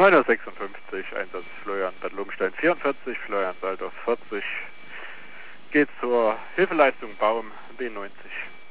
9:56 Uhr, Einsatz Florian Bad Lobenstein 44, Florian Waldorf 40. Geht zur Hilfeleistung Baum B90.